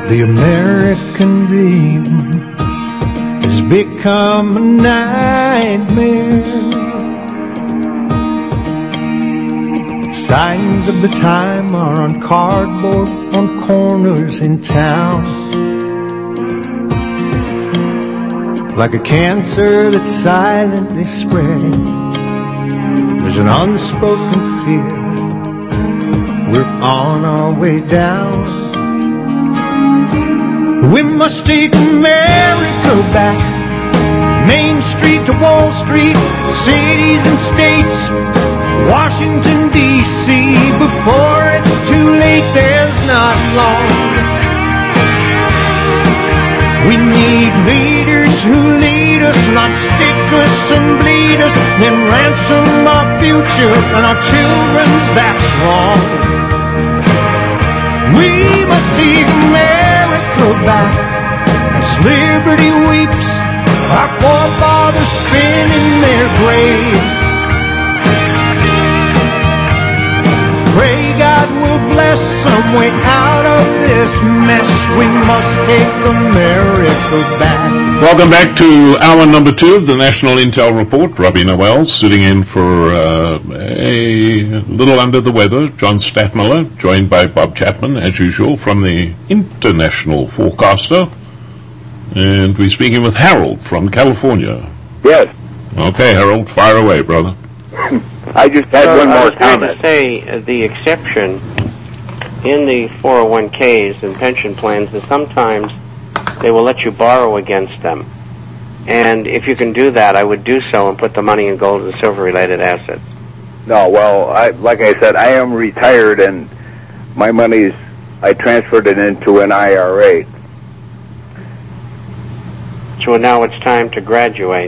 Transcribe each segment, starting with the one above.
The American dream has become a nightmare. Signs of the time are on cardboard on corners in town. Like a cancer that's silently spreading, there's an unspoken fear. We're on our way down. We must take America back, Main Street to Wall Street, cities and states, Washington, D.C. Before it's too late, there's not long. We need leaders who lead us, not stick us and bleed us, then ransom our future and our children's, that's wrong. We must take America back as liberty weeps, our forefathers spin in their graves. Pray God will bless some way out of this mess. We must take America back. Welcome back to hour number 2 of the National Intel Report. Robbie Noel sitting in for a little under the weather, John Statmiller, joined by Bob Chapman, as usual, from the International Forecaster. And we're speaking with Harold from California. Yes. Okay, Harold, fire away, brother. I just had one more comment. comment. I was going to say the exception in the 401ks and pension plans is sometimes they will let you borrow against them. And if you can do that, I would do so and put the money in gold and silver related assets. No, well, like I said, I am retired and my money's, I transferred it into an IRA. So now it's time to graduate.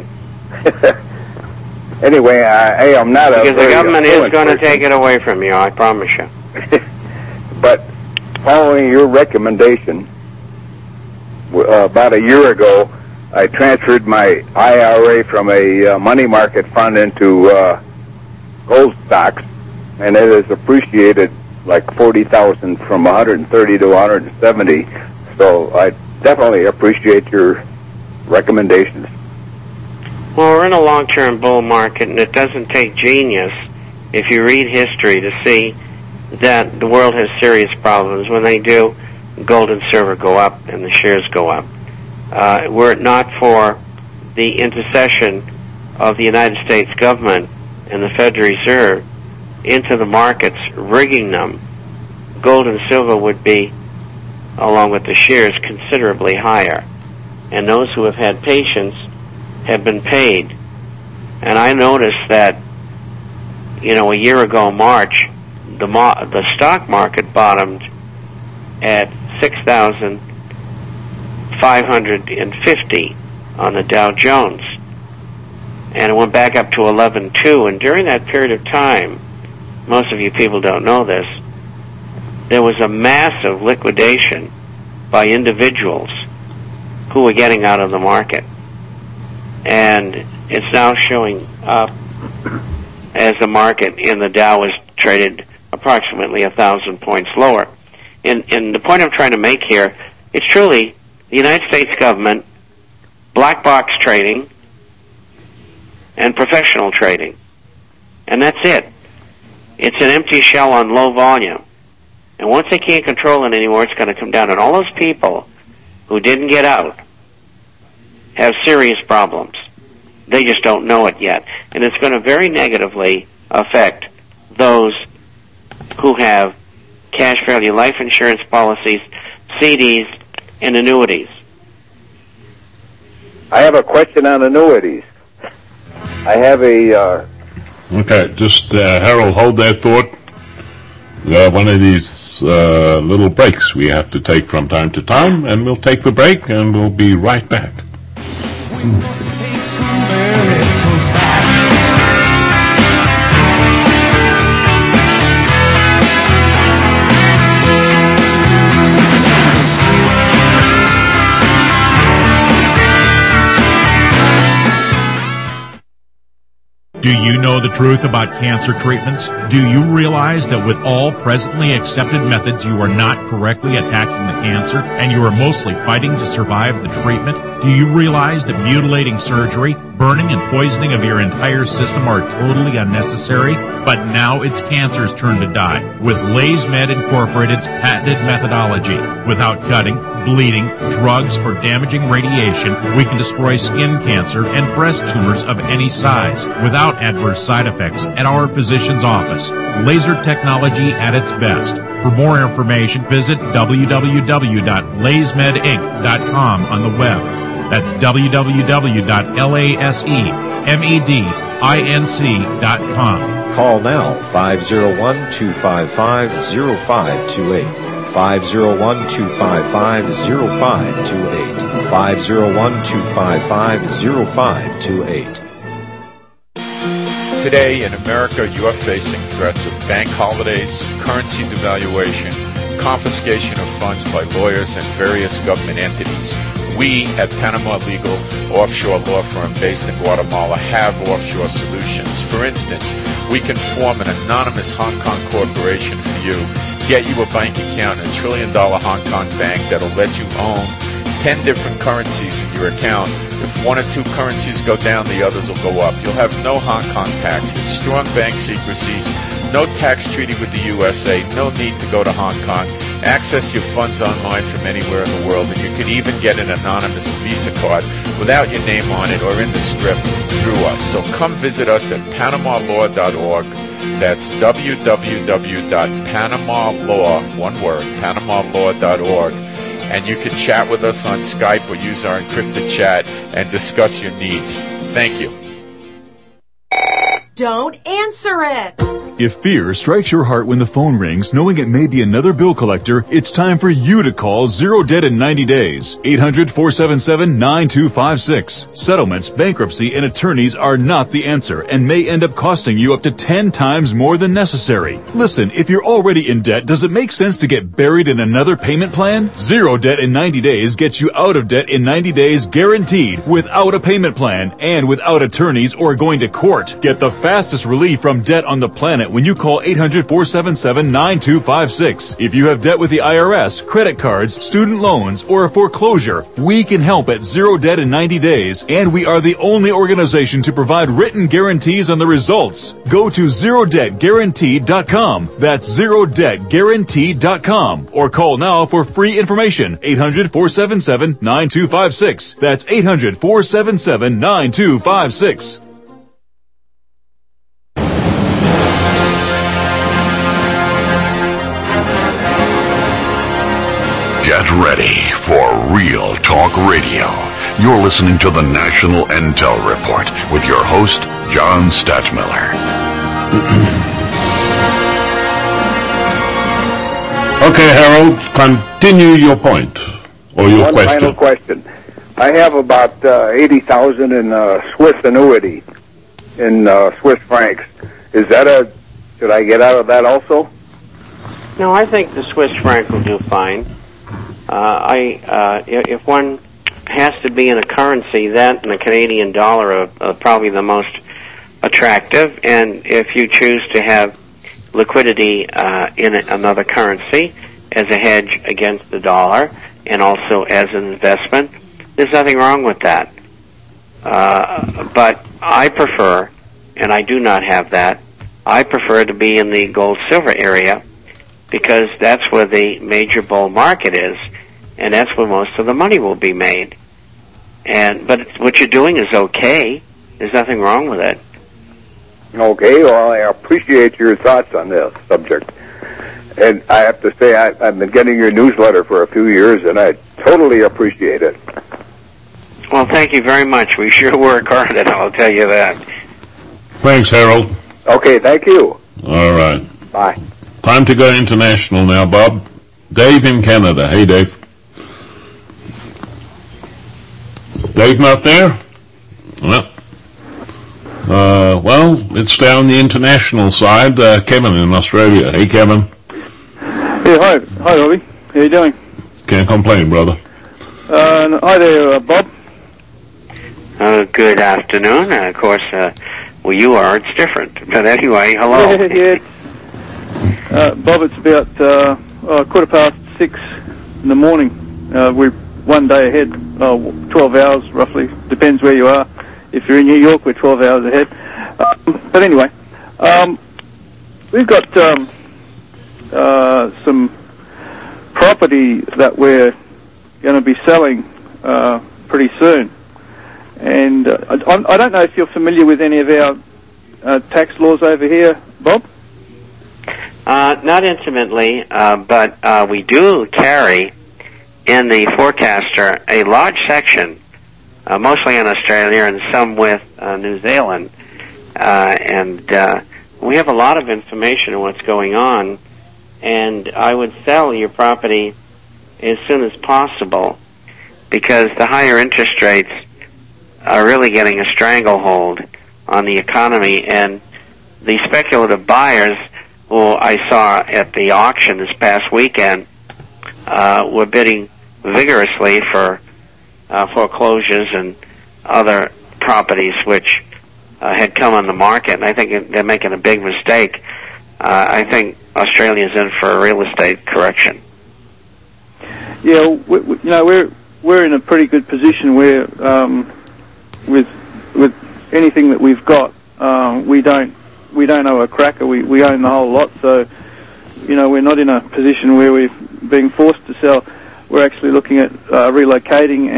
Anyway, I am not because the government is going to person. take it away from you, I promise you. But following your recommendation, about a year ago, I transferred my IRA from a money market fund into gold stocks, and it has appreciated like 40,000 from 130 to 170. So I definitely appreciate your recommendations. Well, we're in a long-term bull market, and it doesn't take genius, if you read history, to see that the world has serious problems. When they do, gold and silver go up and the shares go up. Were it not for the intercession of the United States government and the Federal Reserve into the markets, rigging them, gold and silver would be, along with the shares, considerably higher. And those who have had patience have been paid. And I noticed that, a year ago, March, the stock market bottomed at 6,550 on the Dow Jones, and it went back up to 11.2. And during that period of time, most of you people don't know this, there was a massive liquidation by individuals who were getting out of the market. And it's now showing up as the market in the Dow is traded approximately 1,000 points lower. And the point I'm trying to make here, it's truly the United States government, black box trading, and professional trading. And that's it. It's an empty shell on low volume. And once they can't control it anymore, it's going to come down. And all those people who didn't get out have serious problems. They just don't know it yet. And it's going to very negatively affect those who have cash value life insurance policies, CDs, and annuities. I have a question on annuities. I have a... Okay, just Harold, hold that thought. One of these little breaks we have to take from time to time, and we'll take the break, and we'll be right back. We must take America back. Do you know the truth about cancer treatments? Do you realize that with all presently accepted methods, you are not correctly attacking the cancer, and you are mostly fighting to survive the treatment? Do you realize that mutilating surgery, burning and poisoning of your entire system are totally unnecessary? But now it's cancer's turn to die with LaysMed Incorporated's patented methodology. Without cutting, bleeding, drugs, or damaging radiation, we can destroy skin cancer and breast tumors of any size without adverse side effects at our physician's office. Laser technology at its best. For more information, visit www.laysmedinc.com on the web. That's www.laysmedinc.com. Call now, 501-255-0528. 501-255-0528. 501-255-0528. Today in America, you are facing threats of bank holidays, currency devaluation, confiscation of funds by lawyers and various government entities. We at Panama Legal, offshore law firm based in Guatemala, have offshore solutions. For instance, we can form an anonymous Hong Kong corporation for you, get you a bank account in a $1 trillion Hong Kong bank that'll let you own 10 different currencies in your account. If one or two currencies go down, the others will go up. You'll have no Hong Kong taxes, strong bank secrecies, no tax treaty with the USA, no need to go to Hong Kong. Access your funds online from anywhere in the world, and you can even get an anonymous Visa card without your name on it or in the script through us. So come visit us at PanamaLaw.org. That's www.PanamaLaw, one word, PanamaLaw.org. And you can chat with us on Skype or use our encrypted chat and discuss your needs. Thank you. Don't answer it! If fear strikes your heart when the phone rings, knowing it may be another bill collector, it's time for you to call Zero Debt in 90 days. 800-477-9256. Settlements, bankruptcy, and attorneys are not the answer and may end up costing you up to 10 times more than necessary. Listen, if you're already in debt, does it make sense to get buried in another payment plan? Zero Debt in 90 days gets you out of debt in 90 days guaranteed, without a payment plan and without attorneys or going to court. Get the fastest relief from debt on the planet when you call 800-477-9256. If you have debt with the IRS, credit cards, student loans, or a foreclosure, we can help at Zero Debt in 90 days, and we are the only organization to provide written guarantees on the results. Go to ZeroDebtGuaranteed.com. That's ZeroDebtGuaranteed.com. Or call now for free information. 800-477-9256. That's 800-477-9256. Get ready for Real Talk Radio. You're listening to the National Intel Report with your host, John Stadtmiller. Okay, Harold, continue your point or your question. One final question. I have about 80,000 in Swiss annuity in Swiss francs. Should I get out of that also? No, I think the Swiss franc will do fine. If one has to be in a currency, that and the Canadian dollar are probably the most attractive. And if you choose to have liquidity in another currency as a hedge against the dollar and also as an investment, there's nothing wrong with that. But I prefer, and I do not have that, I prefer to be in the gold-silver area, because that's where the major bull market is, and that's where most of the money will be made. But what you're doing is okay. There's nothing wrong with it. Okay, well, I appreciate your thoughts on this subject. And I have to say, I've been getting your newsletter for a few years, and I totally appreciate it. Well, thank you very much. We sure work hard at it, I'll tell you that. Thanks, Harold. Okay, thank you. All right. Bye. Time to go international now, Bob. Dave in Canada. Hey, Dave. Dave not there? Well, it's down the international side. Kevin in Australia. Hey, Kevin. Yeah, hi. Hi, Robbie. How you doing? Can't complain, brother. Hi there, Bob. Good afternoon. Of course, where you are, it's different. But anyway, hello. Yeah. Bob, it's about 6:15 in the morning. We're one day ahead, 12 hours roughly. Depends where you are. If you're in New York, we're 12 hours ahead. But anyway, we've got some property that we're going to be selling pretty soon. And I don't know if you're familiar with any of our tax laws over here, Bob? Not intimately, but we do carry in the forecaster a large section, mostly in Australia and some with New Zealand. And we have a lot of information on what's going on. And I would sell your property as soon as possible because the higher interest rates are really getting a stranglehold on the economy. And the speculative buyers who I saw at the auction this past weekend were bidding vigorously for foreclosures and other properties which had come on the market. And I think they're making a big mistake. I think Australia's in for a real estate correction. Yeah, we're in a pretty good position where with anything that we've got, we don't owe a cracker. We own the whole lot, so we're not in a position where we're being forced to sell. We're actually looking at relocating,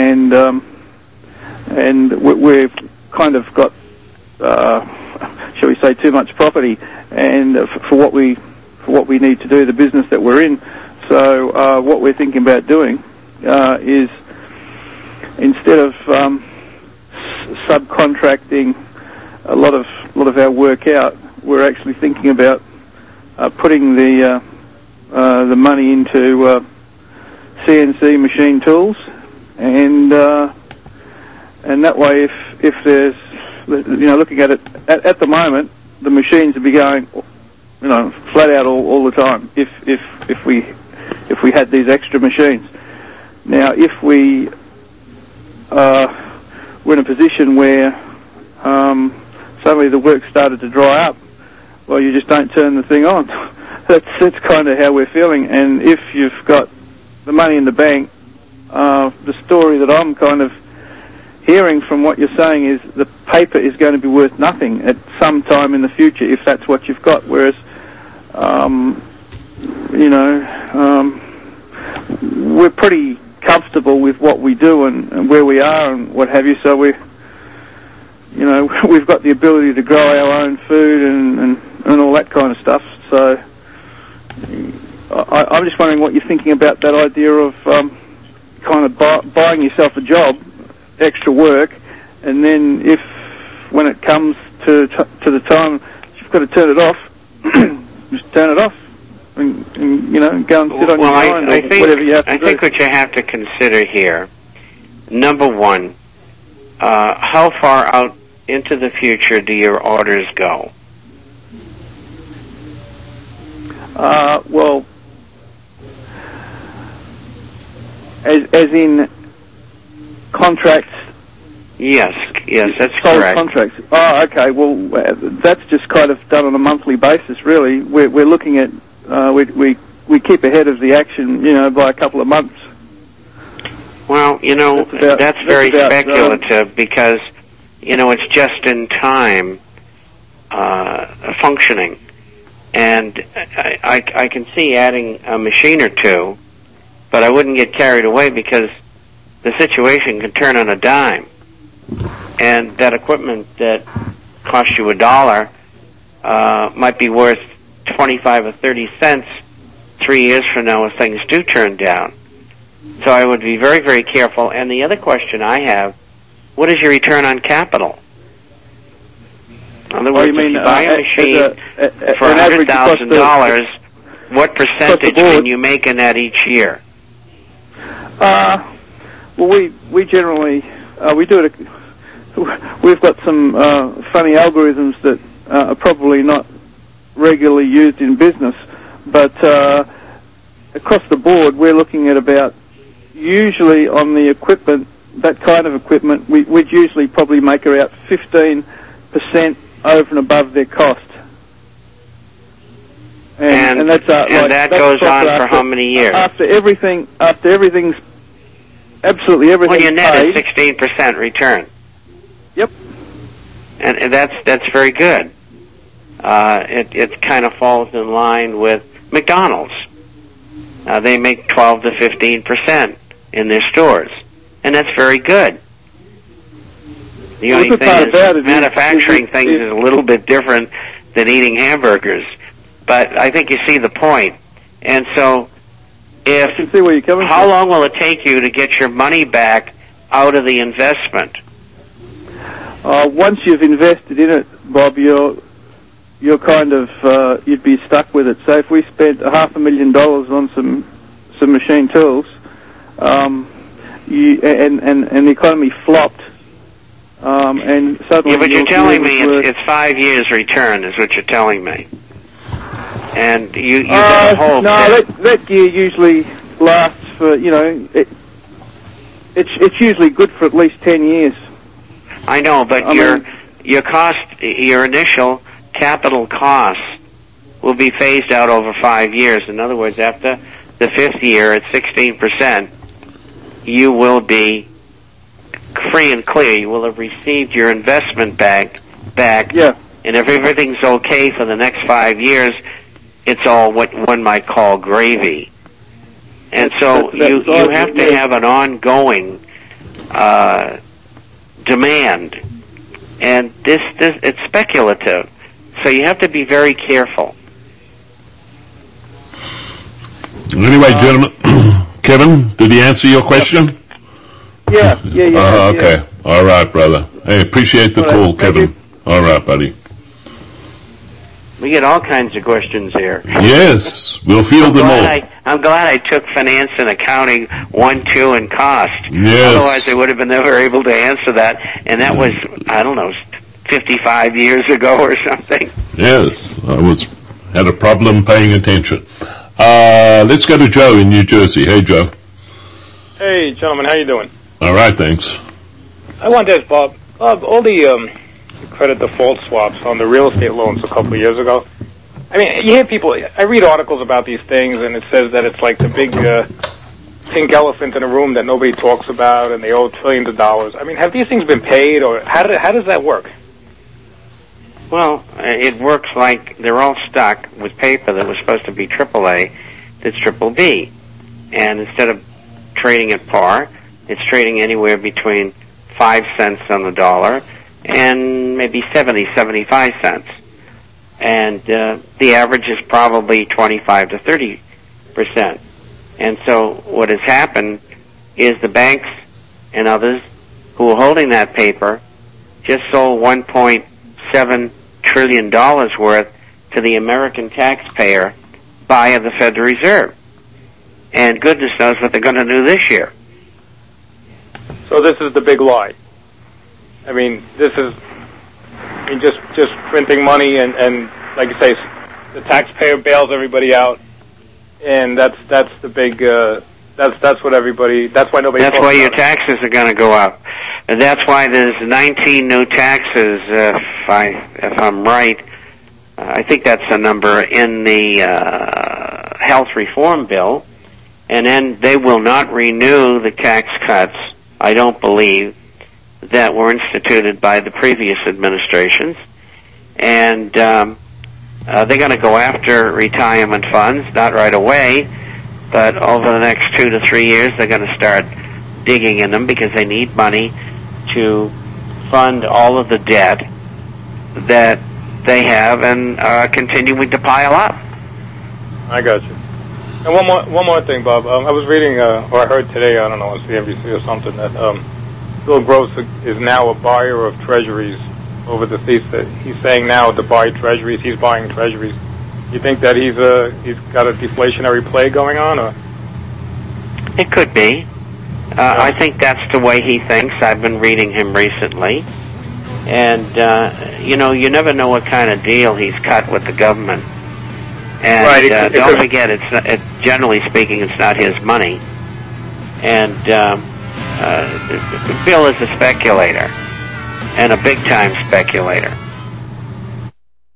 and we've kind of got, shall we say, too much property, and for what we need to do, the business that we're in. So what we're thinking about doing is, instead of subcontracting a lot of our work out, we're actually thinking about putting the money into CNC machine tools, and that way, if there's, looking at it at the moment, the machines would be going, flat out all the time. If we had these extra machines. Now, if we're in a position where suddenly the work started to dry up, well, you just don't turn the thing on. That's kind of how we're feeling. And if you've got the money in the bank, the story that I'm kind of hearing from what you're saying is the paper is going to be worth nothing at some time in the future if that's what you've got. Whereas, we're pretty comfortable with what we do and where we are and what have you. So we've got the ability to grow our own food and all that kind of stuff. So I'm just wondering what you're thinking about that idea of kind of buying yourself a job, extra work, and then when it comes to the time you've got to turn it off, just turn it off and go and sit on your mind or whatever you have to do. I think what you have to consider here, number one, how far out into the future do your orders go? Well, as in contracts. Yes, that's sold correct. Contracts. Oh, okay. Well, that's just kind of done on a monthly basis, really. We're looking at we keep ahead of the action, by a couple of months. Well, that's very speculative because it's just in time functioning, and I can see adding a machine or two, but I wouldn't get carried away because the situation can turn on a dime. And that equipment that cost you $1 might be worth 25 or 30 cents 3 years from now if things do turn down. So I would be very, very careful. And the other question I have, what is your return on capital? In other words, if you buy a machine for $100,000, what percentage can you make in that each year? Well, we generally we do it. We've got some funny algorithms that are probably not regularly used in business, but across the board, we're looking at about, usually on the equipment, that kind of equipment, we'd usually probably make about 15% over and above their cost. And that's that goes on for how many years? After everything's absolutely everything. Well, your net paid, is 16% return. Yep. And that's very good. It kind of falls in line with McDonald's. They make 12 to 15% in their stores, and that's very good. The only thing is manufacturing things is a little bit different than eating hamburgers. But I think you see the point. And so, I can see where you're coming how from. long will it take you to get your money back out of the investment? Once you've invested in it, Bob, you're kind of you'd be stuck with it. So if we spent $500,000 on some machine tools, and the economy flopped, and suddenly but you're telling me it's 5 years return is what you're telling me. And you get a hope. No, that gear usually lasts for, it's usually good for at least 10 years. I know, but your initial capital costs will be phased out over 5 years. In other words, after the fifth year at 16%, you will be free and clear. You will have received your investment back. Yeah. And if everything's okay for the next 5 years, it's all what one might call gravy. And so you have to have an ongoing demand. And this it's speculative. So you have to be very careful. Anyway, gentlemen, Kevin, did he answer your question? Yeah. Okay. Yeah. All right, brother. Hey, appreciate the call, Kevin. All right, buddy. We get all kinds of questions here. Yes, we'll field them all. I'm glad I took finance and accounting 1, 2, and cost. Yes. Otherwise, I would have been never able to answer that. And that was, 55 years ago or something. Yes, I had a problem paying attention. Let's go to Joe in New Jersey. Hey, Joe. Hey, gentlemen, how you doing? All right, thanks. I wanted to ask Bob, all the credit default swaps on the real estate loans a couple of years ago. I mean, you hear people, I read articles about these things, and it says that it's like the big pink elephant in a room that nobody talks about, and they owe trillions of dollars. I mean, have these things been paid, or how does that work? Well, it works like they're all stuck with paper that was supposed to be AAA that's triple B. And instead of trading at par, it's trading anywhere between 5 cents on the dollar and maybe 75 cents. And the average is probably 25 to 30%. And so what has happened is the banks and others who are holding that paper just sold $1.7 trillion worth to the American taxpayer via the Federal Reserve. And goodness knows what they're going to do this year. So this is the big lie. I mean, just printing money and like you say, the taxpayer bails everybody out, and that's the big that's what everybody. That's why nobody. That's why your taxes are going to go up, and that's why there's 19 new taxes. If I'm right, I think that's the number in the health reform bill, and then they will not renew the tax cuts. I don't believe that were instituted by the previous administrations, and they're going to go after retirement funds, not right away, but over the next 2 to 3 years they're going to start digging in them because they need money to fund all of the debt that they have and continuing to pile up. I got you. And one more thing, Bob. I was reading, or I heard today, I don't know, on CNBC or something, that Bill Gross is now a buyer of treasuries over the thesis. He's saying now to buy treasuries, he's buying treasuries. You think that he's got a deflationary play going on, or? It could be. I think that's the way he thinks. I've been reading him recently. And, you never know what kind of deal he's cut with the government. And right, don't forget, generally speaking, it's not his money. And Bill is a speculator, and a big-time speculator.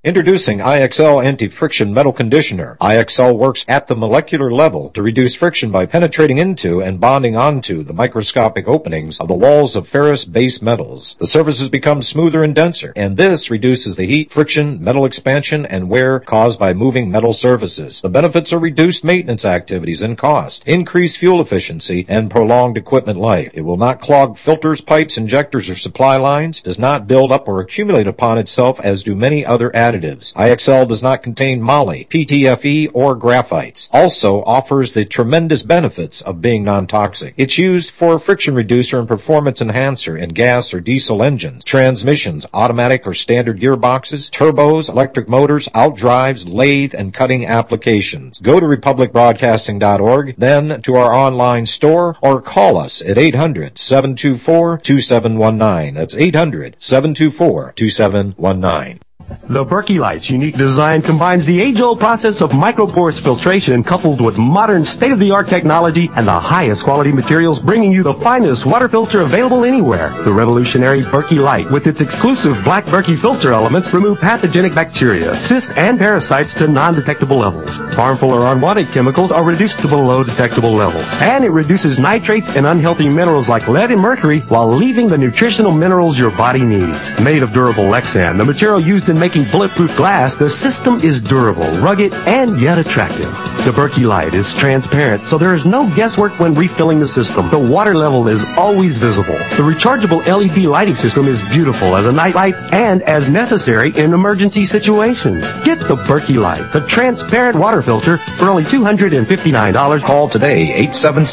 Introducing IXL Anti-Friction Metal Conditioner. IXL works at the molecular level to reduce friction by penetrating into and bonding onto the microscopic openings of the walls of ferrous base metals. The surfaces become smoother and denser, and this reduces the heat, friction, metal expansion, and wear caused by moving metal surfaces. The benefits are reduced maintenance activities and cost, increased fuel efficiency, and prolonged equipment life. It will not clog filters, pipes, injectors, or supply lines, does not build up or accumulate upon itself as do many other additives. IXL does not contain moly, PTFE, or graphites. Also offers the tremendous benefits of being non-toxic. It's used for friction reducer and performance enhancer in gas or diesel engines, transmissions, automatic or standard gearboxes, turbos, electric motors, outdrives, lathe, and cutting applications. Go to republicbroadcasting.org, then to our online store, or call us at 800-724-2719. That's 800-724-2719. The Berkey Light's unique design combines the age-old process of microporous filtration coupled with modern state-of-the-art technology and the highest quality materials, bringing you the finest water filter available anywhere. The revolutionary Berkey Light, with its exclusive black Berkey filter elements, remove pathogenic bacteria, cysts, and parasites to non-detectable levels. Harmful or unwanted chemicals are reduced to below detectable levels. And it reduces nitrates and unhealthy minerals like lead and mercury while leaving the nutritional minerals your body needs. Made of durable Lexan, the material used in making bulletproof glass, the system is durable, rugged, and yet attractive. The Berkey Light is transparent, so there is no guesswork when refilling the system. The water level is always visible. The rechargeable LED lighting system is beautiful as a night light and as necessary in emergency situations. Get the Berkey Light, the transparent water filter, for only $259. Call today,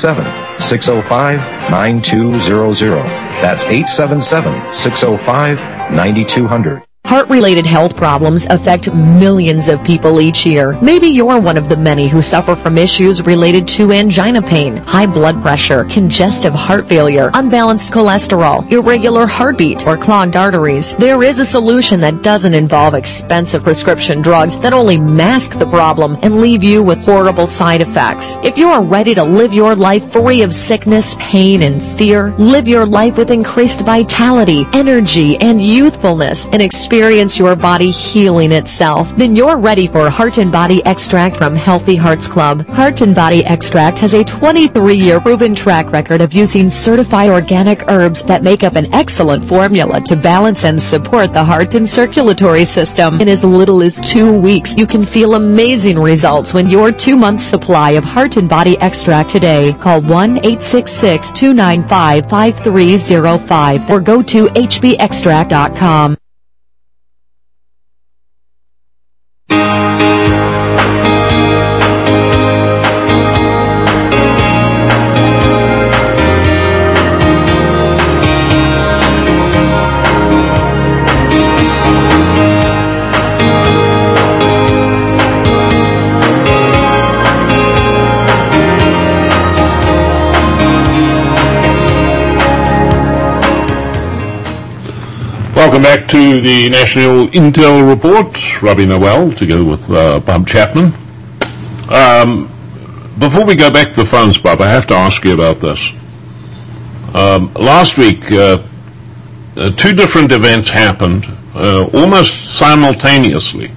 877-605-9200. That's 877-605-9200. Heart-related health problems affect millions of people each year. Maybe you're one of the many who suffer from issues related to angina pain, high blood pressure, congestive heart failure, unbalanced cholesterol, irregular heartbeat, or clogged arteries. There is a solution that doesn't involve expensive prescription drugs that only mask the problem and leave you with horrible side effects. If you are ready to live your life free of sickness, pain, and fear, live your life with increased vitality, energy, and youthfulness, and experience your body healing itself, then you're ready for Heart and Body Extract from Healthy Hearts Club. Heart and Body Extract has a 23-year proven track record of using certified organic herbs that make up an excellent formula to balance and support the heart and circulatory system. In as little as 2 weeks, you can feel amazing results when your 2-month supply of Heart and Body Extract today. Call 1-866-295-5305 or go to hbextract.com. Welcome back to the National Intel Report. Robbie Noel, together with Bob Chapman. Before we go back to the phones, Bob, I have to ask you about this. Last week, 2 different events happened almost simultaneously.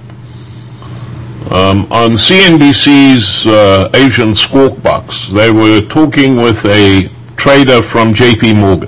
On CNBC's Asian Squawk Box, they were talking with a trader from JP Morgan,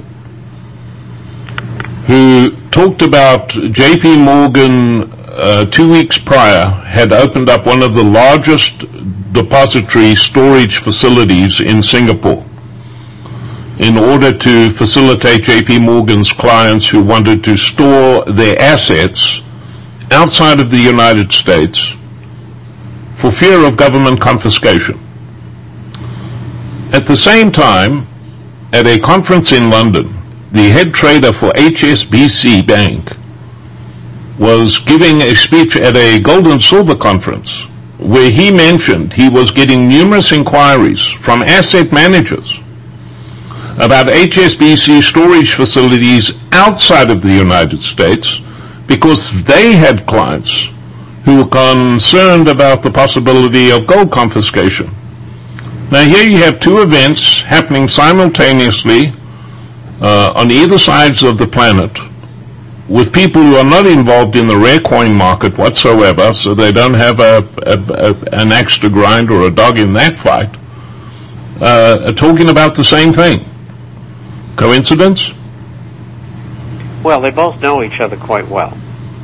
who talked about JP Morgan 2 weeks prior had opened up one of the largest depository storage facilities in Singapore in order to facilitate JP Morgan's clients who wanted to store their assets outside of the United States for fear of government confiscation. At the same time, at a conference in London, the head trader for HSBC Bank was giving a speech at a gold and silver conference where he mentioned he was getting numerous inquiries from asset managers about HSBC storage facilities outside of the United States because they had clients who were concerned about the possibility of gold confiscation. Now here you have 2 events happening simultaneously on either sides of the planet, with people who are not involved in the rare coin market whatsoever, so they don't have an axe to grind or a dog in that fight, are talking about the same thing. Coincidence? Well, they both know each other quite well.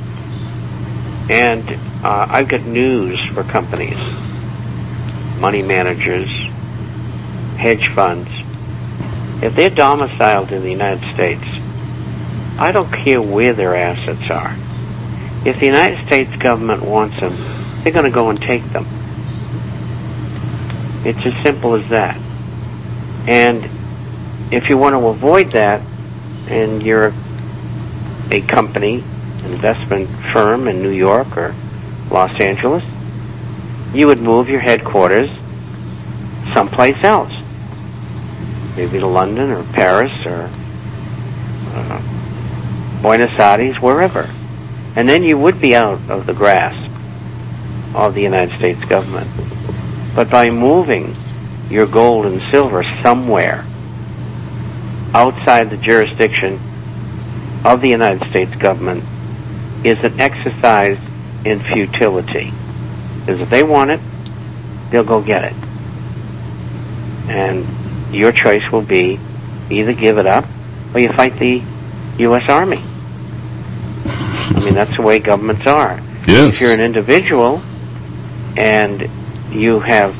And I've got news for companies, money managers, hedge funds. If they're domiciled in the United States, I don't care where their assets are. If the United States government wants them, they're going to go and take them. It's as simple as that. And if you want to avoid that, and you're a company, investment firm in New York or Los Angeles, you would move your headquarters someplace else. Maybe to London or Paris or Buenos Aires, wherever. And then you would be out of the grasp of the United States government. But by moving your gold and silver somewhere outside the jurisdiction of the United States government is an exercise in futility. Because if they want it, they'll go get it. And your choice will be either give it up or you fight the U.S. Army. I mean, that's the way governments are. Yes. If you're an individual and you have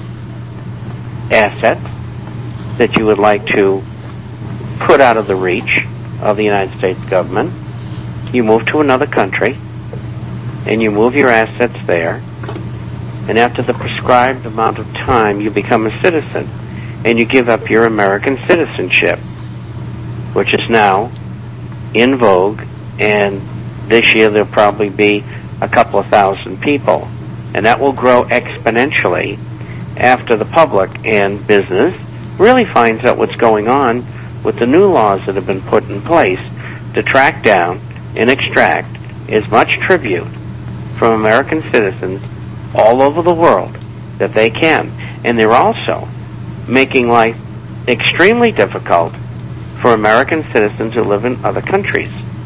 assets that you would like to put out of the reach of the United States government, you move to another country and you move your assets there, and after the prescribed amount of time you become a citizen and you give up your American citizenship, which is now in vogue, and this year there'll probably be a couple of thousand people, and that will grow exponentially after the public and business really finds out what's going on with the new laws that have been put in place to track down and extract as much tribute from American citizens all over the world that they can. And they're also making life extremely difficult for American citizens who live in other countries.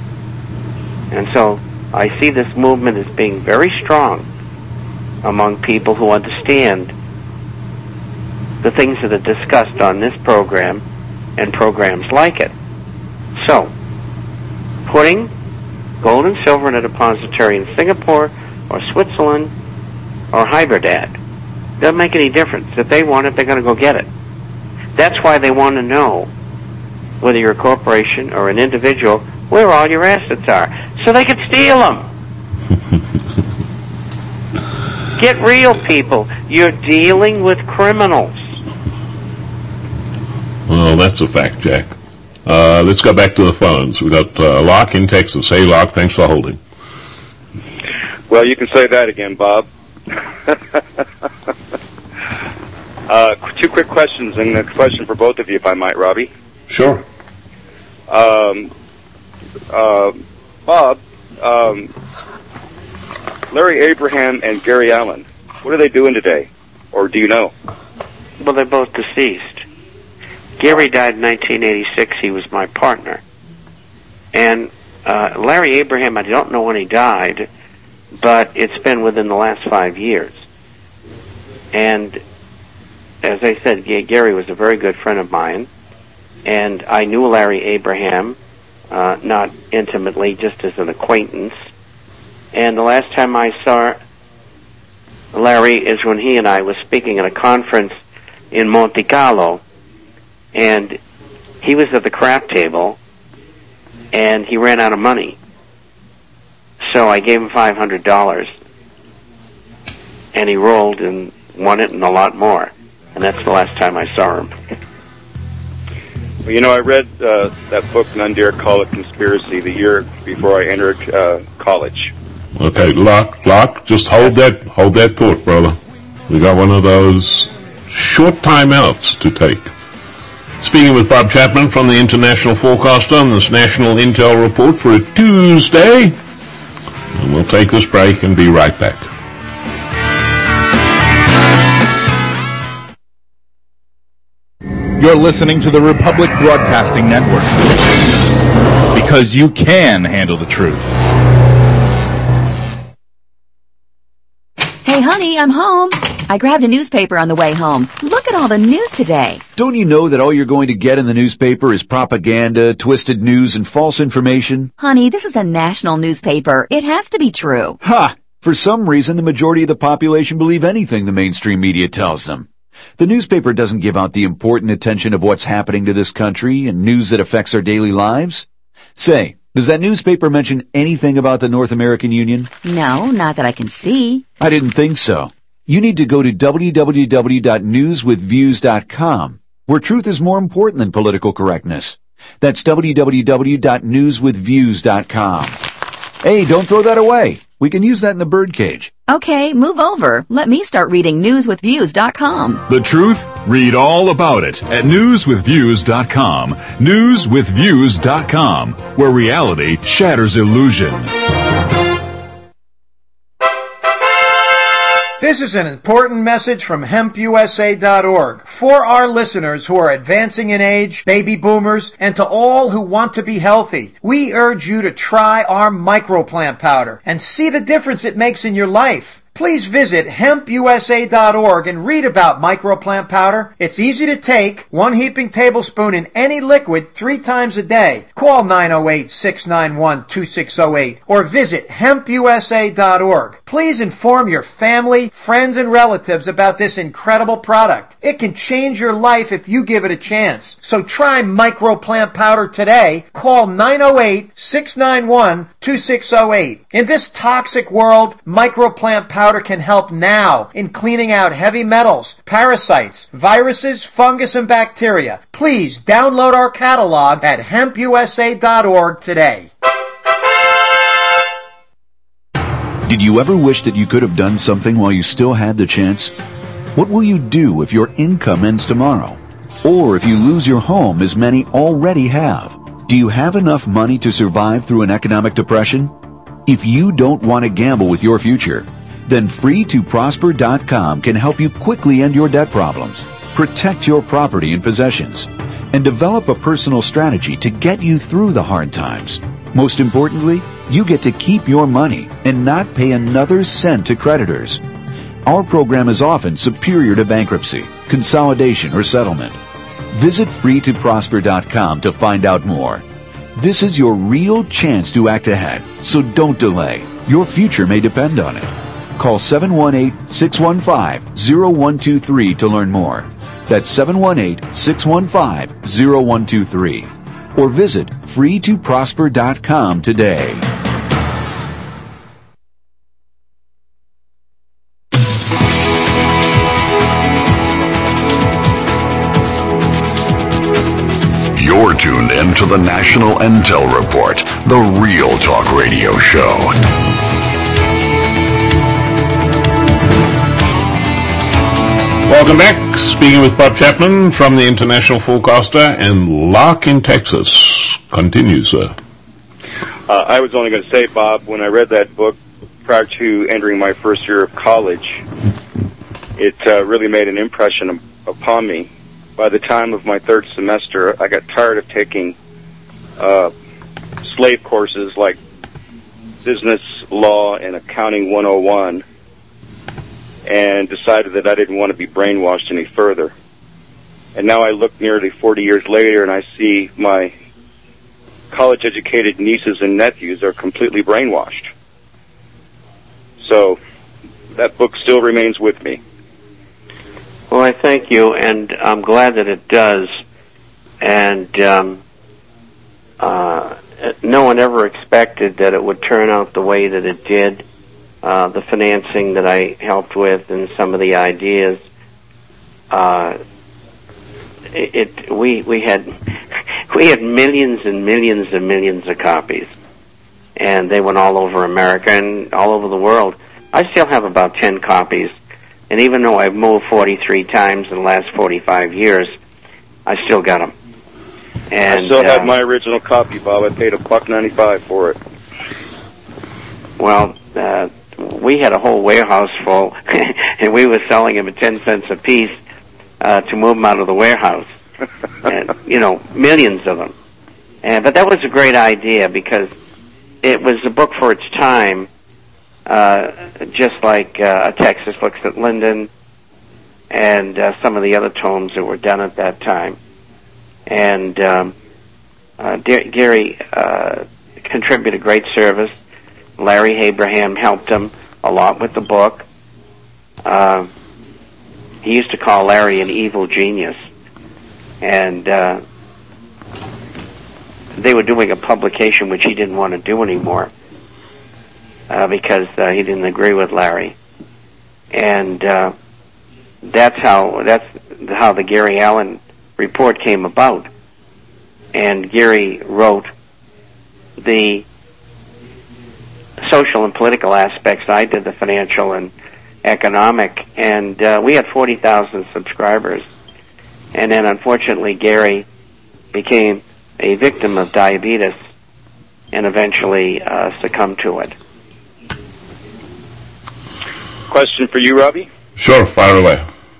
And so I see this movement as being very strong among people who understand the things that are discussed on this program and programs like it. So, putting gold and silver in a depository in Singapore or Switzerland or Hyderabad doesn't make any difference. If they want it, they're going to go get it. That's why they want to know whether you're a corporation or an individual, where all your assets are, so they can steal them. Get real, people. You're dealing with criminals. Well, that's a fact, Jack. Let's go back to the phones. We've got Locke in Texas. Hey, Locke, thanks for holding. Well, you can say that again, Bob. Two quick questions, and a question for both of you, if I might, Robbie. Sure. Bob, Larry Abraham and Gary Allen, what are they doing today? Or do you know? Well, they're both deceased. Gary died in 1986. He was my partner. And Larry Abraham, I don't know when he died, but it's been within the last 5 years. And as I said, Gary was a very good friend of mine. And I knew Larry Abraham, not intimately, just as an acquaintance. And the last time I saw Larry is when he and I was speaking at a conference in Monte Carlo. And he was at the crap table, and he ran out of money. So I gave him $500, and he rolled and won it and a lot more. And that's the last time I saw him. Well, you know, I read that book, None Dare Call It Conspiracy, the year before I entered college. Okay, Locke, just hold that thought, brother. We got one of those short timeouts to take. Speaking with Bob Chapman from the International Forecaster on this National Intel Report for a Tuesday. And we'll take this break and be right back. You're listening to the Republic Broadcasting Network. because you can handle the truth. Hey, honey, I'm home. I grabbed a newspaper on the way home. Look at all the news today. Don't you know that all you're going to get in the newspaper is propaganda, twisted news, and false information? Honey, this is a national newspaper. It has to be true. Ha! For some reason, the majority of the population believe anything the mainstream media tells them. The newspaper doesn't give out the important attention of what's happening to this country and news that affects our daily lives. Say, does that newspaper mention anything about the North American Union? No, not that I can see. I didn't think so. You need to go to www.newswithviews.com, where truth is more important than political correctness. That's www.newswithviews.com. Hey, don't throw that away. We can use that in the birdcage. Okay, move over. Let me start reading newswithviews.com. The truth? Read all about it at newswithviews.com. Newswithviews.com, where reality shatters illusion. This is an important message from HempUSA.org for our listeners who are advancing in age, baby boomers, and to all who want to be healthy. We urge you to try our microplant powder and see the difference it makes in your life. Please visit HempUSA.org and read about microplant powder. It's easy to take, 1 heaping tablespoon in any liquid 3 times a day. Call 908-691-2608 or visit HempUSA.org. Please inform your family, friends, and relatives about this incredible product. It can change your life if you give it a chance. So try microplant powder today. Call 908-691-2608. In this toxic world, microplant powder can help now in cleaning out heavy metals, parasites, viruses, fungus, and bacteria. Please download our catalog at HempUSA.org today. Did you ever wish that you could have done something while you still had the chance? What will you do if your income ends tomorrow? Or if you lose your home, as many already have? Do you have enough money to survive through an economic depression? If you don't want to gamble with your future, then FreeToProsper.com can help you quickly end your debt problems, protect your property and possessions, and develop a personal strategy to get you through the hard times. Most importantly, you get to keep your money and not pay another cent to creditors. Our program is often superior to bankruptcy, consolidation, or settlement. Visit FreeToProsper.com to find out more. This is your real chance to act ahead, so don't delay. Your future may depend on it. Call 718-615-0123 to learn more. That's 718-615-0123. Or visit FreeToProsper.com today. You're tuned in to the National Intel Report, the Real Talk Radio Show. Welcome back. Speaking with Bob Chapman from the International Forecaster, and Lark in Texas. Continue, sir. I was only going to say, Bob, when I read that book prior to entering my first year of college, it really made an impression upon me. By the time of my third semester, I got tired of taking slave courses like Business Law and Accounting 101, and decided that I didn't want to be brainwashed any further. And now I look nearly 40 years later and I see my college-educated nieces and nephews are completely brainwashed. So that book still remains with me. Well, I thank you, and I'm glad that it does. And no one ever expected that it would turn out the way that it did. The financing that I helped with and some of the ideas, we had millions and millions and millions of copies, and they went all over America and all over the world. I still have about 10 copies, and even though I've moved 43 times in the last 45 years, I still got them. And I still have my original copy, Bob. I paid $1.95 for it. Well, we had a whole warehouse full, and we were selling them at 10 cents a piece to move them out of the warehouse. And, millions of them. But that was a great idea because it was a book for its time, just like A Texas Looks at Lyndon and some of the other tomes that were done at that time. And Gary contributed great service. Larry Abraham helped him a lot with the book. He used to call Larry an evil genius. And they were doing a publication which he didn't want to do anymore because he didn't agree with Larry. And that's how the Gary Allen report came about. And Gary wrote the social and political aspects. I did the financial and economic, and we had 40,000 subscribers. And then, unfortunately, Gary became a victim of diabetes and eventually succumbed to it. Question for you, Robbie? Sure, fire away.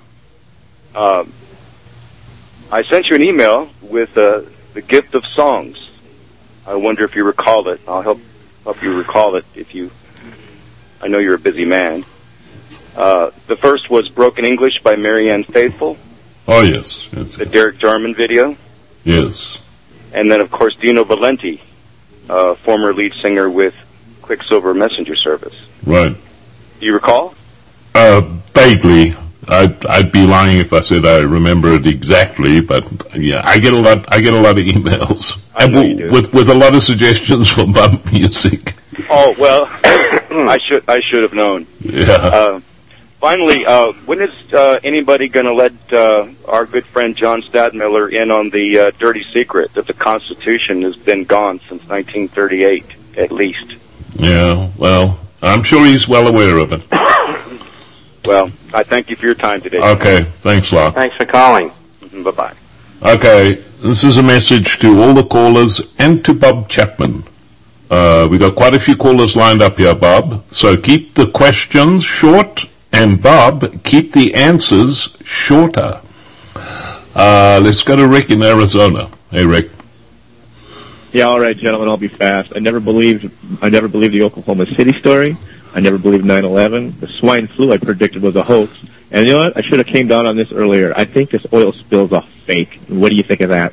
I sent you an email with the gift of songs. I wonder if you recall it. I'll help you recall it if you... I know you're a busy man. The first was Broken English by Marianne Faithfull. Oh, yes. The Derek Jarman video. Yes. And then, of course, Dino Valenti, former lead singer with Quicksilver Messenger Service. Right. Do you recall? Vaguely. I'd be lying if I said I remember it exactly, but yeah, I get a lot of emails. I know you do. With a lot of suggestions for bump music. Oh, well, I should have known. Yeah. Finally, when is anybody going to let our good friend John Stadtmiller in on the dirty secret that the Constitution has been gone since 1938, at least? Yeah, well, I'm sure he's well aware of it. Well, I thank you for your time today. Okay, thanks, Locke. Thanks for calling. Bye-bye. Okay, this is a message to all the callers and to Bob Chapman. We got quite a few callers lined up here, Bob. So keep the questions short, and Bob, keep the answers shorter. Let's go to Rick in Arizona. Hey, Rick. Yeah, all right, gentlemen, I'll be fast. I never believed the Oklahoma City story. I never believed 9/11. The swine flu I predicted was a hoax. And you know what? I should have came down on this earlier. I think this oil spill is a fake. What do you think of that?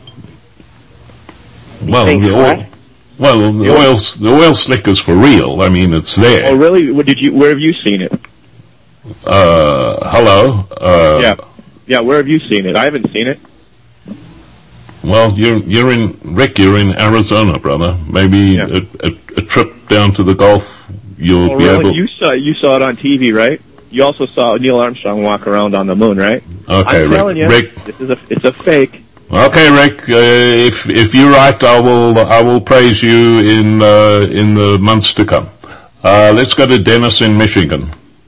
Well, the oil slick is for real. I mean, it's there. Oh, really? Where have you seen it? Hello? Yeah, where have you seen it? I haven't seen it. Well, you're in Arizona, brother. Maybe a trip down to the Gulf. You'll be able. You saw it on TV, right? You also saw Neil Armstrong walk around on the moon, right? Okay, I'm telling you, Rick. It's a fake. Okay, Rick. If you're right, I will praise you in the months to come. Let's go to Dennis in Michigan.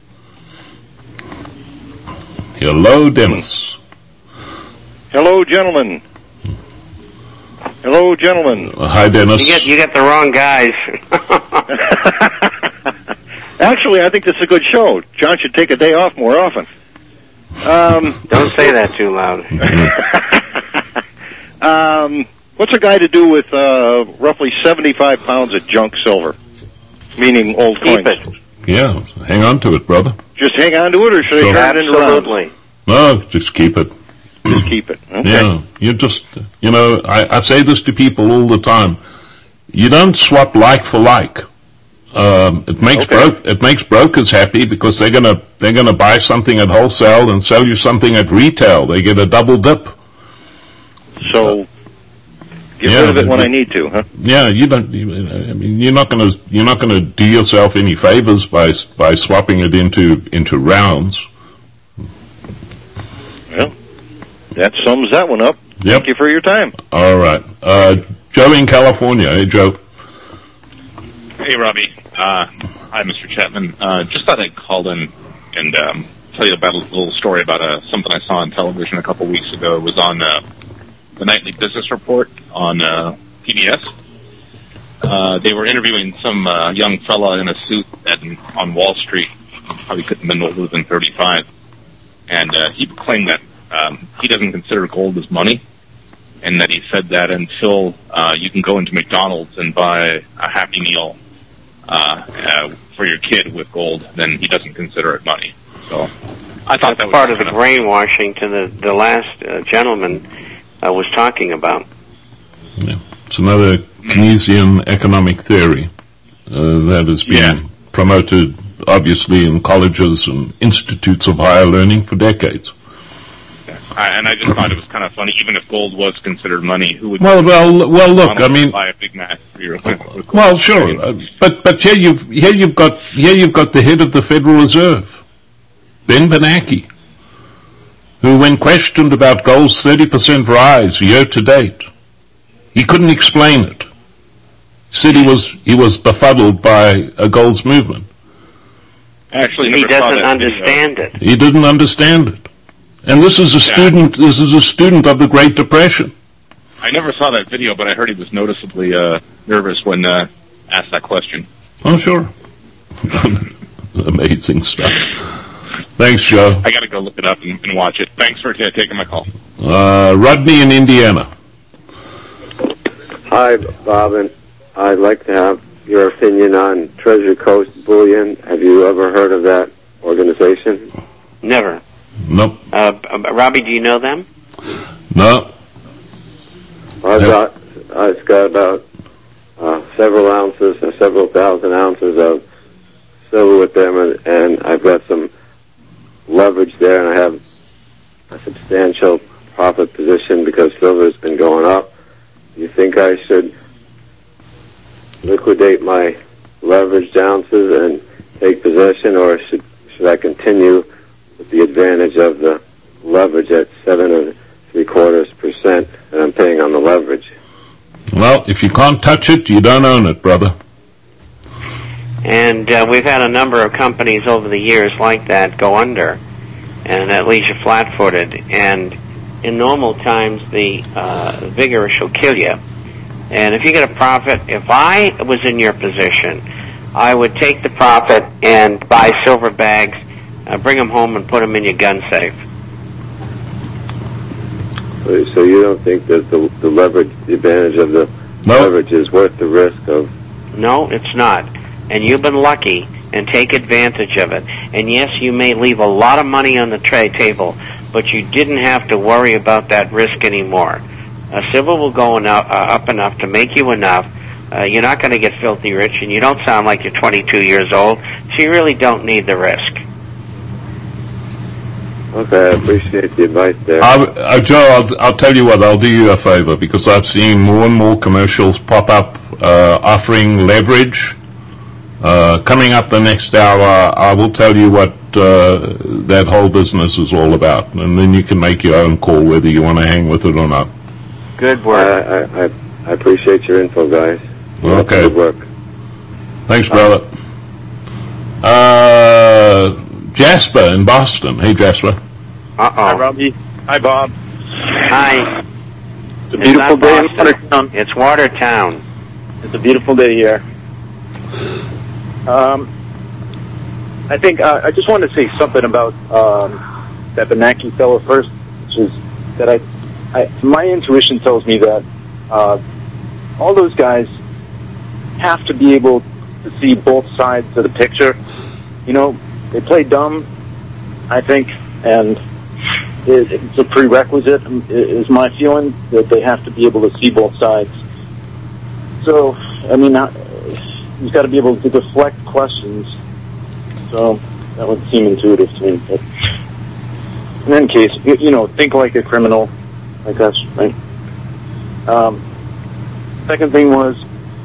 Hello, Dennis. Hello, gentlemen. Hello, gentlemen. Hi, Dennis. You get the wrong guys. Actually, I think this is a good show. John should take a day off more often. Don't say that too loud. What's a guy to do with roughly 75 pounds of junk silver? Meaning old coins. Keep it. Yeah, hang on to it, brother. Just hang on to it, or should I turn it into rounds? Absolutely. No, just keep it. Just keep it. Okay. Yeah, I say this to people all the time. You don't swap like for like. It makes brokers happy because they're gonna buy something at wholesale and sell you something at retail. They get a double dip. So get rid of it when I need to, huh? Yeah, you're not gonna do yourself any favors by swapping it into rounds. Well, that sums that one up. Yep. Thank you for your time. All right, Joe in California. Hey, Joe. Hey, Robbie. Hi, Mr. Chapman. Just thought I'd call in and tell you about a little story about something I saw on television a couple weeks ago. It was on the Nightly Business Report on PBS. They were interviewing some young fella in a suit on Wall Street. Probably couldn't have been older than 35. And he claimed that he doesn't consider gold as money. and that he said that until you can go into McDonald's and buy a Happy Meal for your kid with gold, then he doesn't consider it money. So I thought that was part of the brainwashing to the last gentleman was talking about. Yeah. It's another Keynesian economic theory that has been promoted, obviously, in colleges and institutes of higher learning for decades. And I just thought it was kind of funny, even if gold was considered money, who would... Well, look, I mean... ...buy a Big Mac for your... Well, sure, but here you've got the head of the Federal Reserve, Ben Bernanke, who, when questioned about gold's 30% rise year to date, he couldn't explain it. He said he was befuddled by a gold's movement. Actually, he doesn't understand it. He didn't understand it. And this is a student. This is a student of the Great Depression. I never saw that video, but I heard he was noticeably nervous when asked that question. Oh, sure. Amazing stuff. Thanks, Joe. I got to go look it up and watch it. Thanks for taking my call. Rodney in Indiana. Hi, Bob, and I'd like to have your opinion on Treasure Coast Bullion. Have you ever heard of that organization? Never. Nope. Robbie, do you know them? No. I've got about several ounces, several thousand ounces of silver with them, and I've got some leverage there, and I have a substantial profit position because silver's been going up. Do you think I should liquidate my leveraged ounces and take possession, or should I continue with the advantage of the leverage at 7 3/4% that I'm paying on the leverage? Well, if you can't touch it, you don't own it, brother. And we've had a number of companies over the years like that go under, and that leaves you flat-footed. And in normal times, the vigorish will kill you. And if you get a profit, if I was in your position, I would take the profit and buy silver bags, bring them home and put them in your gun safe. So you don't think that the leverage, the advantage of the leverage is worth the risk of... No, it's not. And you've been lucky, and take advantage of it. And yes, you may leave a lot of money on the trade table, but you didn't have to worry about that risk anymore. Silver will go up enough to make you enough. You're not going to get filthy rich, and you don't sound like you're 22 years old, so you really don't need the risk. Okay, I appreciate the advice there. Joe, I'll tell you what, I'll do you a favor, because I've seen more and more commercials pop up offering leverage. Coming up the next hour, I will tell you what that whole business is all about, and then you can make your own call whether you want to hang with it or not. Good work. I appreciate your info, guys. Okay. Good work. Thanks, brother. Jasper in Boston. Hey, Jasper. Hi, Robbie. Hi, Bob. Hi. It's a beautiful day in Watertown. It's Watertown. It's a beautiful day here. I think I just wanted to say something about that Bernanke fellow first, which is that my intuition tells me that all those guys have to be able to see both sides of the picture. You know, they play dumb, I think, and it's a prerequisite, is my feeling, that they have to be able to see both sides. So, I mean, you've got to be able to deflect questions. So that would seem intuitive to me. But in any case, you know, think like a criminal, like us, right? Second thing was,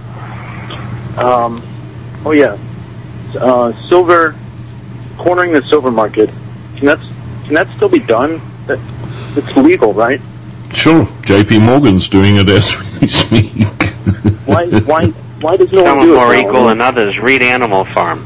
silver, cornering the silver market. Can that still be done? It's legal, right? Sure. J.P. Morgan's doing it as we speak. Why does no one do it? Some more equal than others. Read Animal Farm.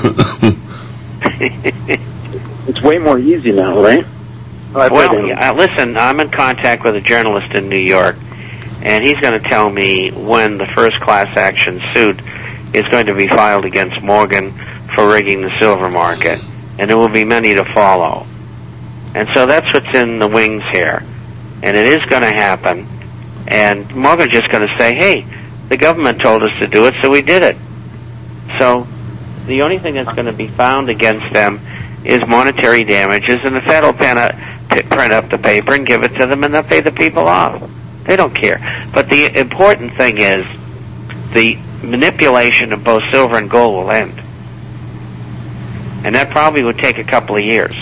It's way more easy now, right? Listen, I'm in contact with a journalist in New York, and he's going to tell me when the first class action suit is going to be filed against Morgan for rigging the silver market, and there will be many to follow. And so that's what's in the wings here. And it is going to happen, And Morgan's just going to say, hey, the government told us to do it, so we did it. So the only thing that's going to be found against them is monetary damages, and the Fed will print up the paper and give it to them, and they'll pay the people off. They don't care. But the important thing is the manipulation of both silver and gold will end. And that probably would take a couple of years.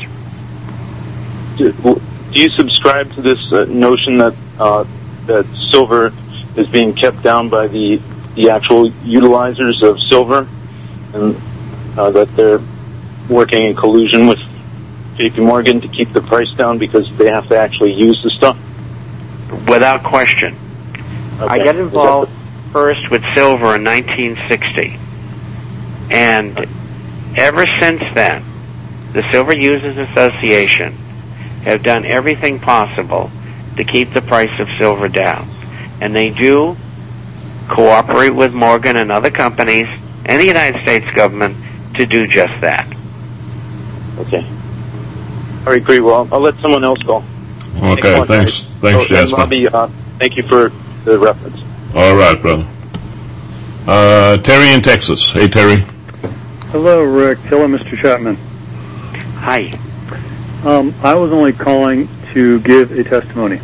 Do you subscribe to this notion that that silver is being kept down by the actual utilizers of silver, and that they're working in collusion with J.P. Morgan to keep the price down because they have to actually use the stuff? Without question. Okay. I got involved first with silver in 1960. And ever since then, the Silver Users Association have done everything possible to keep the price of silver down. And they do cooperate with Morgan and other companies and the United States government to do just that. Okay. All right, great. Well, I'll let someone else go. Okay, thanks, Jasper. Robbie, thank you for the reference. All right, brother. Terry in Texas. Hey, Terry. Hello, Rick. Hello, Mr. Chapman. Hi. I was only calling to give a testimony.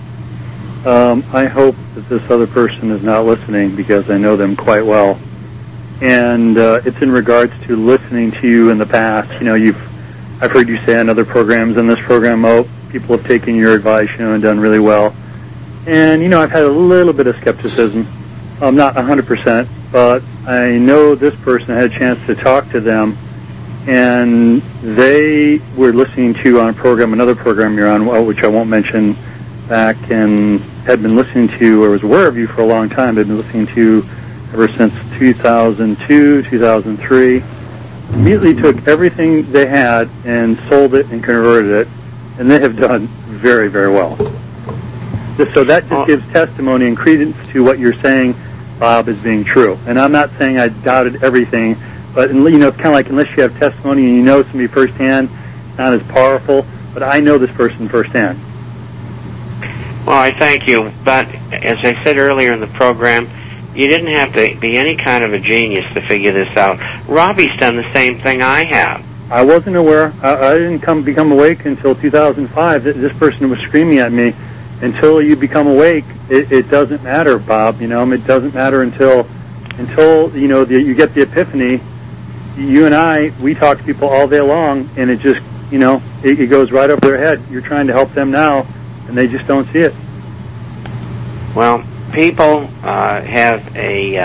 I hope that this other person is not listening because I know them quite well. And it's in regards to listening to you in the past. You know, I've heard you say on other programs, and this program, people have taken your advice, and done really well. And, I've had a little bit of skepticism. Not 100%, but I know this person. I had a chance to talk to them, and they were listening to on a program, another program you're on, which I won't mention, back, and had been listening to, or was aware of you for a long time. They've been listening to ever since 2002, 2003. Immediately took everything they had and sold it and converted it, and they have done very, very well. So that just gives testimony and credence to what you're saying, Bob, as being true. And I'm not saying I doubted everything, but it's kind of like unless you have testimony and you know somebody firsthand, it's not as powerful. But I know this person firsthand. Well, I thank you. But as I said earlier in the program, you didn't have to be any kind of a genius to figure this out. Robbie's done the same thing I have. I wasn't aware. I didn't become awake until 2005. This person was screaming at me, until you become awake, it doesn't matter, Bob. It doesn't matter until you get the epiphany. You and I, we talk to people all day long, and it just, it goes right over their head. You're trying to help them now, and they just don't see it. Well, people have a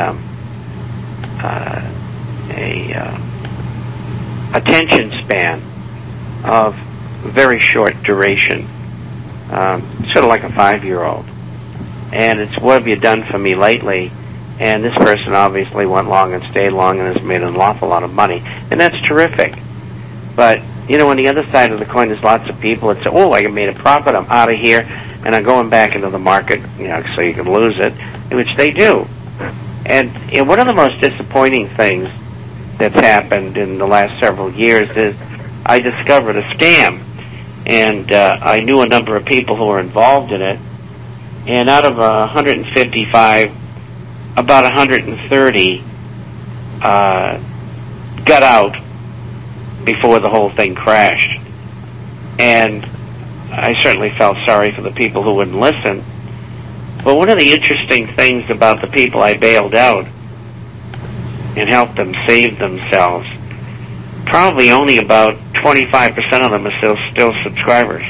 attention span of very short duration. Sort of like a 5-year-old. And it's, what have you done for me lately? And this person obviously went long and stayed long and has made an awful lot of money. And that's terrific. But, on the other side of the coin, there's lots of people that say, I made a profit, I'm out of here, and I'm going back into the market, so you can lose it, which they do. And one of the most disappointing things that's happened in the last several years is I discovered a scam. And I knew a number of people who were involved in it. And out of 155, about 130 got out before the whole thing crashed. And I certainly felt sorry for the people who wouldn't listen. But one of the interesting things about the people I bailed out and helped them save themselves, probably only about 25% of them are still subscribers.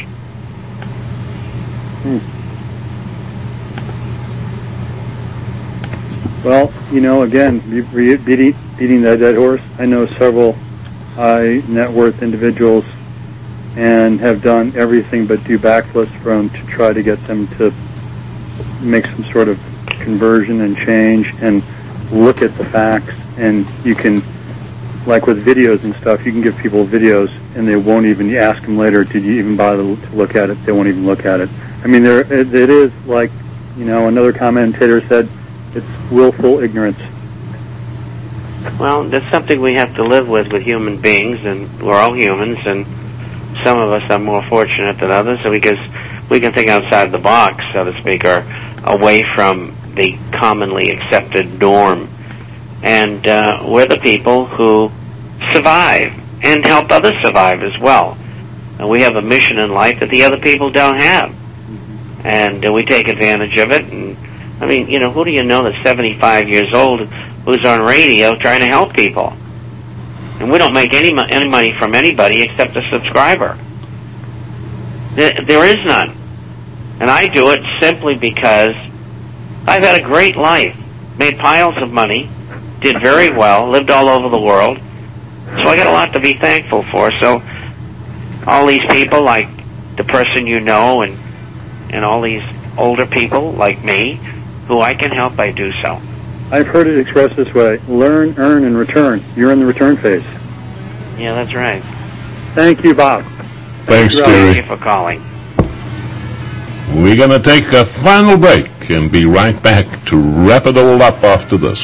Well, again, beating that dead horse, I know several high net worth individuals and have done everything but do backflips for them to try to get them to make some sort of conversion and change and look at the facts. And you can, like with videos and stuff, you can give people videos and they won't even, you ask them later, did you even bother to look at it? They won't even look at it. I mean, it is like, another commentator said, it's willful ignorance. Well, that's something we have to live with human beings, and we're all humans, and some of us are more fortunate than others because we can think outside the box, so to speak, or away from the commonly accepted norm. And we're the people who survive and help others survive as well. And we have a mission in life that the other people don't have. And we take advantage of it. And I mean, you know, who do you know that's 75 years old who's on radio trying to help people? And we don't make any money from anybody except a subscriber. There is none. And I do it simply because I've had a great life, made piles of money, did very well, lived all over the world. So I got a lot to be thankful for. So all these people, like the person you know, and all these older people like me, who I can help, I do so. I've heard it expressed this way: learn, earn, and return. You're in the return phase. Yeah, that's right. Thank you, Bob. Thanks, Gary. Thank you for calling. We're going to take a final break and be right back to wrap it all up after this.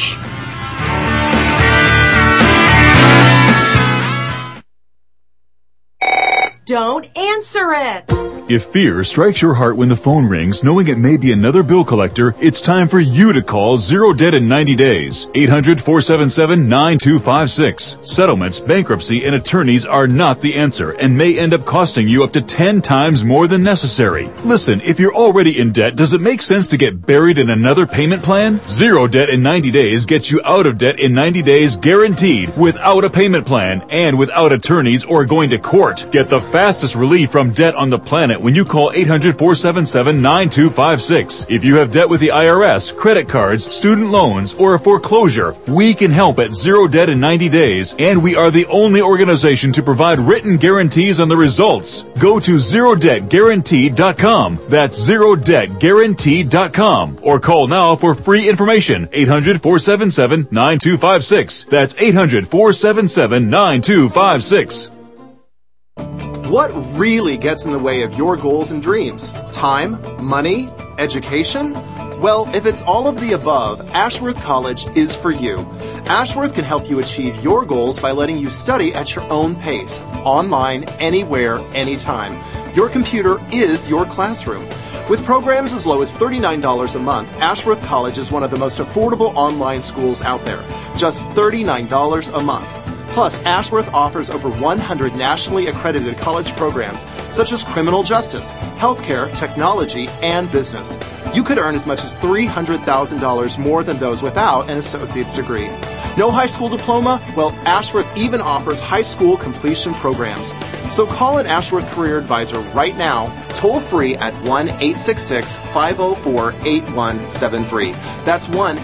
Don't answer it! If fear strikes your heart when the phone rings, knowing it may be another bill collector, it's time for you to call Zero Debt in 90 days. 800-477-9256. Settlements, bankruptcy, and attorneys are not the answer and may end up costing you up to 10 times more than necessary. Listen, if you're already in debt, does it make sense to get buried in another payment plan? Zero Debt in 90 days gets you out of debt in 90 days guaranteed, without a payment plan and without attorneys or going to court. Get the fastest relief from debt on the planet when you call 800-477-9256. If you have debt with the IRS, credit cards, student loans, or a foreclosure, we can help at Zero Debt in 90 days, and we are the only organization to provide written guarantees on the results. Go to ZeroDebtGuaranteed.com. That's ZeroDebtGuaranteed.com. Or call now for free information. 800-477-9256. That's 800-477-9256. What really gets in the way of your goals and dreams? Time? Money? Education? Well, if it's all of the above, Ashworth College is for you. Ashworth can help you achieve your goals by letting you study at your own pace, online, anywhere, anytime. Your computer is your classroom. With programs as low as $39 a month, Ashworth College is one of the most affordable online schools out there. Just $39 a month. Plus, Ashworth offers over 100 nationally accredited college programs, such as criminal justice, healthcare, technology, and business. You could earn as much as $300,000 more than those without an associate's degree. No high school diploma? Well, Ashworth even offers high school completion programs. So call an Ashworth Career Advisor right now, toll free at 1-866-504-8173. That's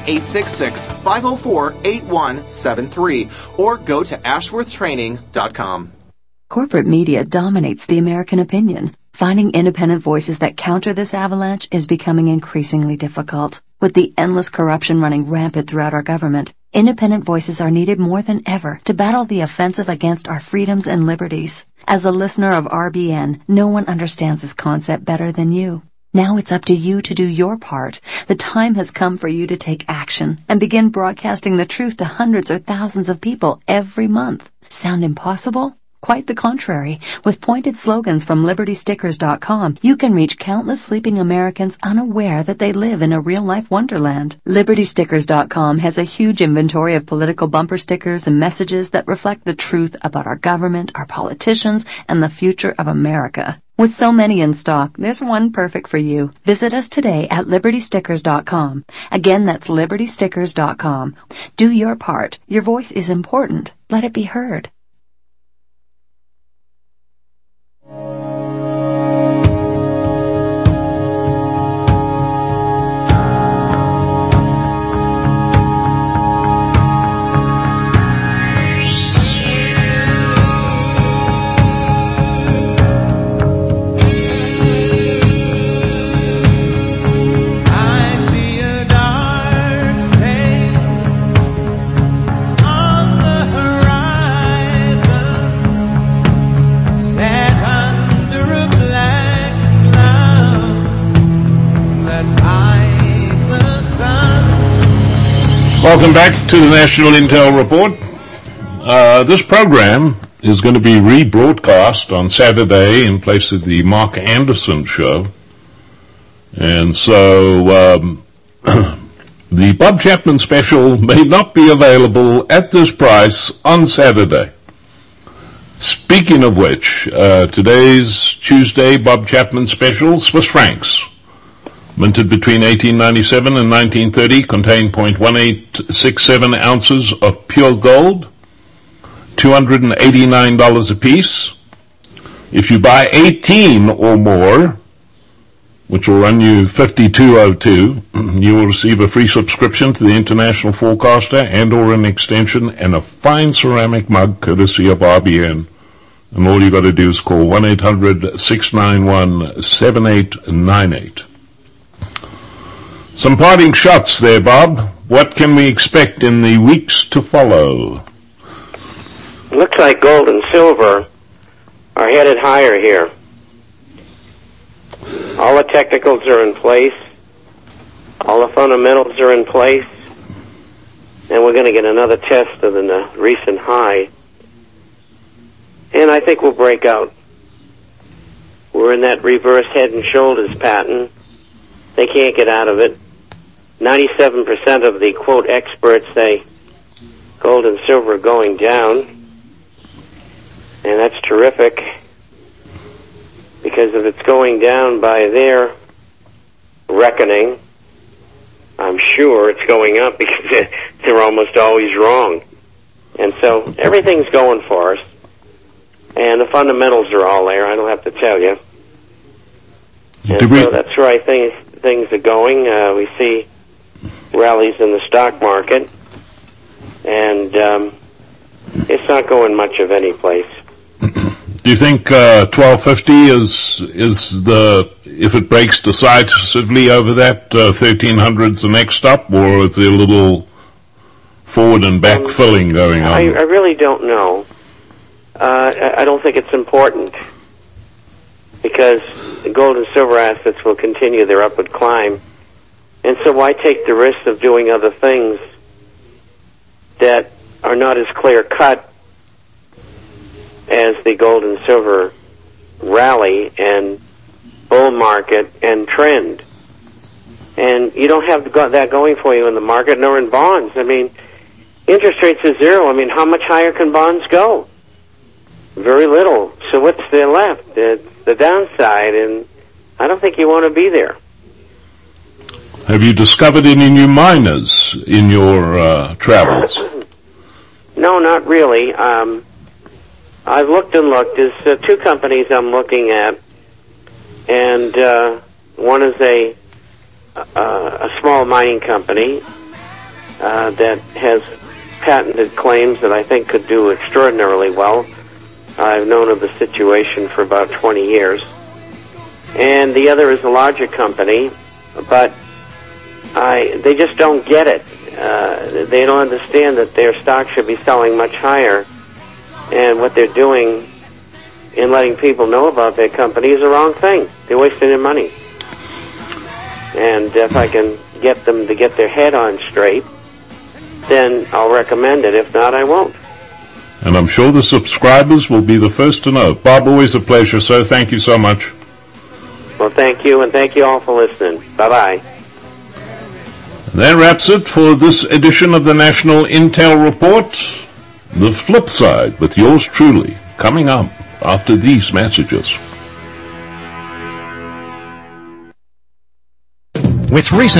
1-866-504-8173. Or go to ashworthtraining.com. Corporate media dominates the American opinion. Finding independent voices that counter this avalanche is becoming increasingly difficult. With the endless corruption running rampant throughout our government, independent voices are needed more than ever to battle the offensive against our freedoms and liberties. As a listener of RBN, no one understands this concept better than you. Now it's up to you to do your part. The time has come for you to take action and begin broadcasting the truth to hundreds or thousands of people every month. Sound impossible? Quite the contrary. With pointed slogans from LibertyStickers.com, you can reach countless sleeping Americans unaware that they live in a real-life wonderland. LibertyStickers.com has a huge inventory of political bumper stickers and messages that reflect the truth about our government, our politicians, and the future of America. With so many in stock, there's one perfect for you. Visit us today at LibertyStickers.com. Again, that's LibertyStickers.com. Do your part. Your voice is important. Let it be heard. Welcome back to the National Intel Report. This program is going to be rebroadcast on Saturday in place of the Mark Anderson show. And so the Bob Chapman special may not be available at this price on Saturday. Speaking of which, today's Tuesday Bob Chapman special, Swiss francs, minted between 1897 and 1930, contain 0.1867 ounces of pure gold, $289 a piece. If you buy 18 or more, which will run you $52.02, you will receive a free subscription to the International Forecaster and or an extension and a fine ceramic mug courtesy of RBN. And all you got to do is call 1-800-691-7898. Some parting shots there, Bob. What can we expect in the weeks to follow? Looks like gold and silver are headed higher here. All the technicals are in place. All the fundamentals are in place. And we're going to get another test of the recent high. And I think we'll break out. We're in that reverse head and shoulders pattern. They can't get out of it. 97% of the, quote, experts say gold and silver are going down. And that's terrific. Because if it's going down by their reckoning, I'm sure it's going up because they're almost always wrong. And so everything's going for us. And the fundamentals are all there, I don't have to tell you. And so that's where I think things are going. We see rallies in the stock market. And it's not going much of any place. Do you think 1250 is the, if it breaks decisively over that, 1300's the next stop, or is there a little forward and back filling going on? I really don't know. I don't think it's important because the gold and silver assets will continue their upward climb. And so why take the risk of doing other things that are not as clear-cut as the gold and silver rally and bull market and trend? And you don't have that going for you in the market nor in bonds. I mean, interest rates are zero. I mean, how much higher can bonds go? Very little. So what's there left? It's the downside, and I don't think you want to be there. Have you discovered any new miners in your travels? No, not really. I've looked and looked. There's two companies I'm looking at, and one is a small mining company that has patented claims that I think could do extraordinarily well. I've known of the situation for about 20 years. And the other is a larger company, but they just don't get it. They don't understand that their stock should be selling much higher. And what they're doing in letting people know about their company is the wrong thing. They're wasting their money. And if I can get them to get their head on straight, then I'll recommend it. If not, I won't. And I'm sure the subscribers will be the first to know. Bob, always a pleasure, sir. Thank you so much. Well, thank you, and thank you all for listening. Bye-bye. That wraps it for this edition of the National Intel Report. The flip side with yours truly, coming up after these messages. With recent